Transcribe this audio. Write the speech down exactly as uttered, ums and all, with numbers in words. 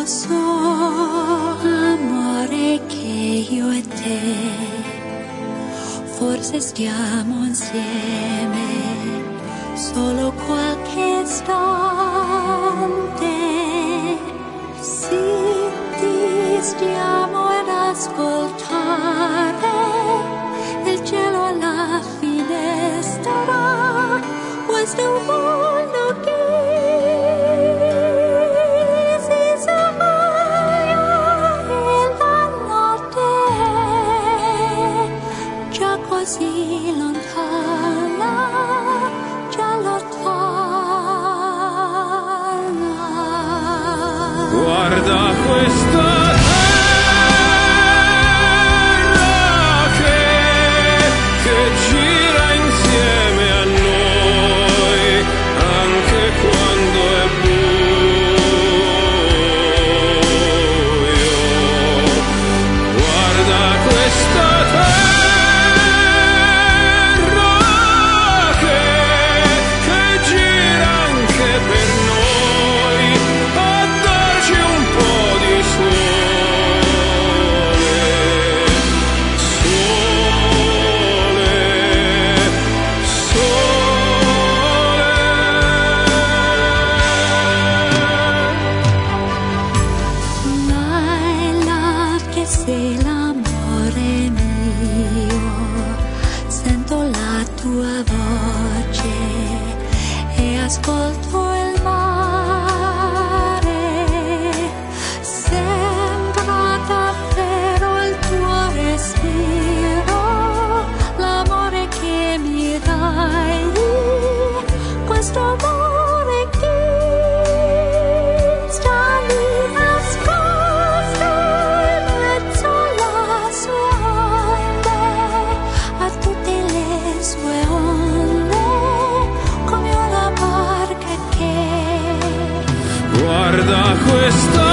lo so, amore, che io e te forse stiamo insieme solo qualche istante. Sì, ti stiamo ad ascoltare il cielo alla finestra. Questo è un mondo che così lontana, già lontana. Guarda questa terra che, che gira insieme a noi, anche quando è buio. Guarda questa terra sei l'amore mio, sento la tua voce e ascolto il mare. Sembra davvero il tuo respiro, l'amore che mi dai, questo amore che sta lì. Guarda questa